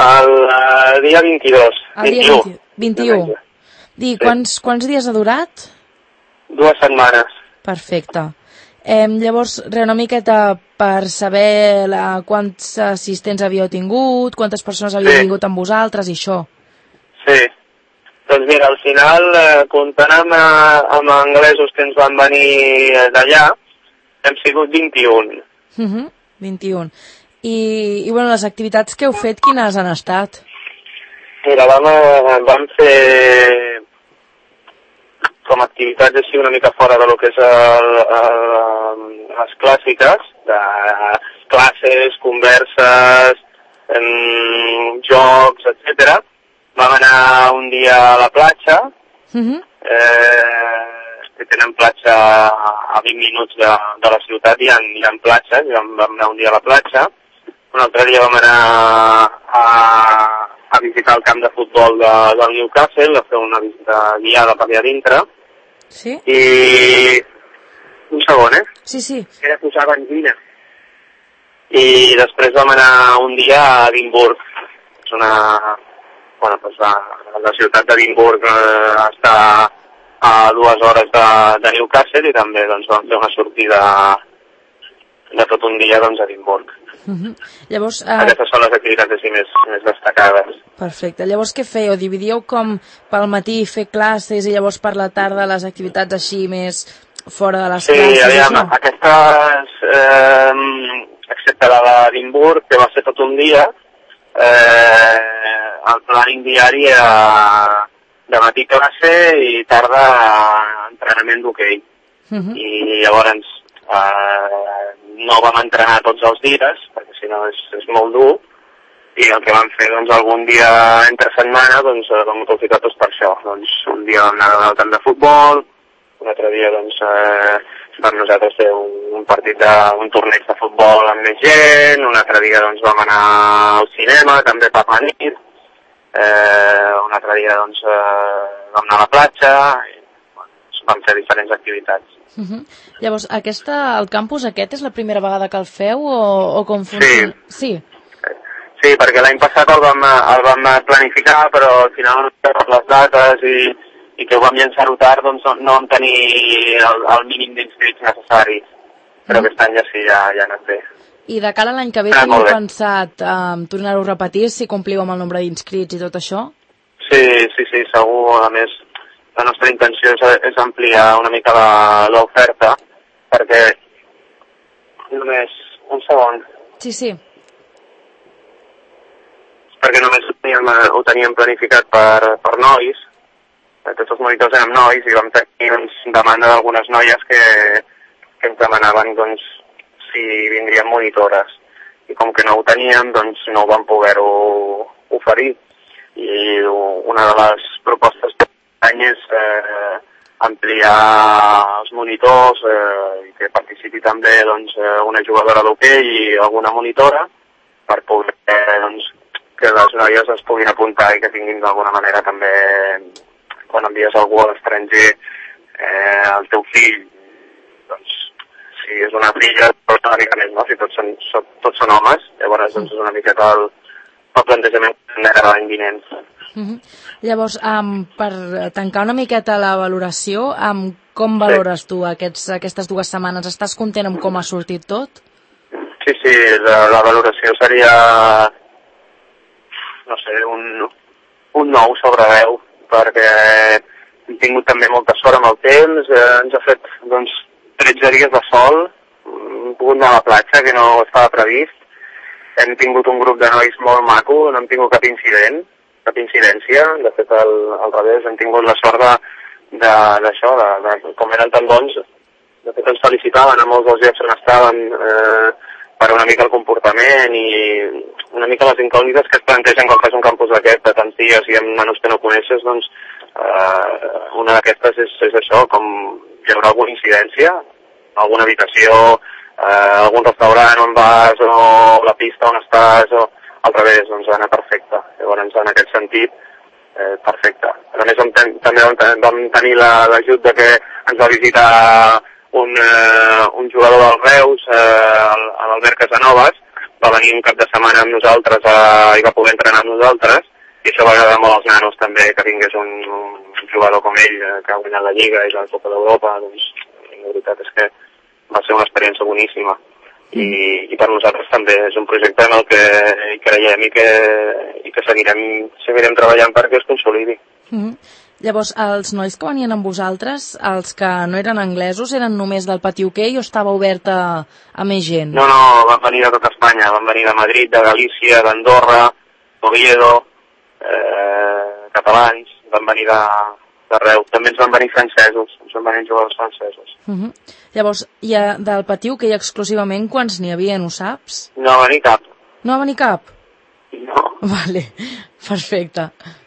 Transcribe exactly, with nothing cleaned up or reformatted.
El uh, dia vint-i-dos. El dia vint-i-u. Di, quants, quants dies ha durat? Dues setmanes. Perfecte. Eh, llavors, re, una miqueta per saber la, quants assistents havíeu tingut, quantes persones havíeu sí. vingut amb vosaltres i això. Sí. Doncs mira, al final, eh, comptant amb, amb anglesos que ens van venir d'allà, hem sigut vint-i-un. Uh-huh. vint-i-un. I, I, bueno, les activitats que heu fet, quines han estat? Mira, vam, vam fer com activitats així una mica fora de lo que és el, el, les clàssiques, de classes, converses, em, jocs, etcètera. Vam anar un dia a la platja, uh-huh. eh, que tenen platja a vint minuts de, de la ciutat, hi ha, hi ha platges, i vam, vam anar un dia a la platja. Un altre dia vam anar a, a visitar el camp de futbol de, del Newcastle, a fer una visita guiada per allà dintre. Sí? I... Un segon, eh? Sí, sí. Era posar benzina. I després vam anar un dia a Edimburg. És una... Bueno, doncs la, la ciutat d'Edimburg eh, està a dues hores de, de Newcastle i també doncs, vam fer una sortida de tot un dia doncs, a Edimburg. Uh-huh. Llavors, uh... Aquestes són les activitats així més, més destacades. Perfecte. Llavors què fèieu? Dividíeu com pel matí fer classes i llavors per la tarda les activitats així més fora de les sí, classes? Sí, aviam, aquestes, eh, excepte la d'Edimburg, que va ser tot un dia, eh, el planning diari era de matí classe i tarda entrenament d'hoquei. Uh-huh. I llavors eh, no vam entrenar tots els dies, perquè si no és, és molt dur, i el que vam fer doncs, algun dia entre setmana doncs, vam aprofitar tots per això. Doncs, un dia vam anar al camp de futbol, un altre dia doncs, eh, vam nosaltres fer un, un partit de, un torneig de futbol amb més gent, un altre dia doncs, vam anar al cinema, també per la nit, eh, un altre dia doncs, eh, vam anar a la platja, i bueno, vam fer diferents activitats. Uh-huh. Llavors, aquesta, el campus aquest és la primera vegada que el feu o, o com funciona? Sí. Sí, sí perquè l'any passat el vam, el vam planificar, però al final per les dates i, i que ho vam llançar-ho tard, doncs no, no vam tenir el, el mínim d'inscrits necessaris. Però uh-huh. aquest any ja sí, ja, ja ha anat bé. I de cara a l'any que ve, teniu pensat um, tornar-ho a repetir, si compliu amb el nombre d'inscrits i tot això? Sí, sí, sí, segur. A més, la nostra intenció és, és ampliar una mica l'oferta, perquè només... Un segon. Sí, sí. Perquè només ho teníem, ho teníem planificat per, per nois, tots els monitors érem nois, i vam tenir doncs, demanda d'algunes noies que, que ens demanaven doncs, si vindrien monitores. I com que no ho teníem, doncs no ho vam poder-ho oferir. I una de les propostes d'any és eh, ampliar els monitors eh, i que participi també doncs, una jugadora d'hoquei i alguna monitora per poder eh, doncs, que les noies es puguin apuntar i que tinguin d'alguna manera també quan envies algú a l'estranger eh, el teu fill doncs si és una filla doncs una mica més, no? Si tots són, tots són homes, llavors doncs, és una miqueta el, el plantejament que era l'any vinent. Uh-huh. Llavors, um, per tancar una miqueta la valoració, um, com valores sí. tu aquests, aquestes dues setmanes? Estàs content amb com ha sortit tot? Sí, sí, la, la valoració seria, no sé, un, un nou sobre deu, perquè hem tingut també molta sort amb el temps, eh, ens ha fet doncs, tretze dies de sol, hem pogut anar a la platja, que no estava previst, hem tingut un grup de nois molt maco, no hem tingut cap incident, cap incidència, de fet al, al revés, hem tingut la sort d'això, de, de, de, com eren tan bons, de fet ens felicitaven a molts dels llocs on estaven eh, per una mica el comportament i una mica les incògnites que es plantegen quan fas un campus d'aquest de tants dies i amb nanos que no coneixes, doncs eh, una d'aquestes és, és això, com hi haurà alguna incidència, alguna habitació, eh, algun restaurant on vas o la pista on estàs o al revés, doncs va anar perfecte. Llavors, en aquest sentit, eh, perfecte. A més, vam ten, també vam, ten, vam tenir l'ajut la, de que ens va visitar un, eh, un jugador del Reus, eh, l'Albert Casanovas, va venir un cap de setmana amb nosaltres a, i va poder entrenar amb nosaltres, i això va agradar molt als nanos també, que vingués un, un jugador com ell, que ha guanyat la Lliga i la Copa d'Europa, doncs la veritat és que va ser una experiència boníssima. I, i per nosaltres també és un projecte en el que hi creiem i que, i que seguirem, seguirem treballant perquè es consolidi. Mm. Llavors, els nois que venien amb vosaltres, els que no eren anglesos, eren només del pati hoquei o estava obert a, a més gent? No, no, van venir de tota Espanya, van venir de Madrid, de Galícia, d'Andorra, Oviedo, eh, catalans, van venir d'arreu. També ens van venir francesos, ens van venir jugadors francesos. Uh -huh. Llavors, hi ha, del pati hoquei exclusivament, quants n'hi havia, no saps? No va venir cap. No va venir cap? No. Vale, perfecte.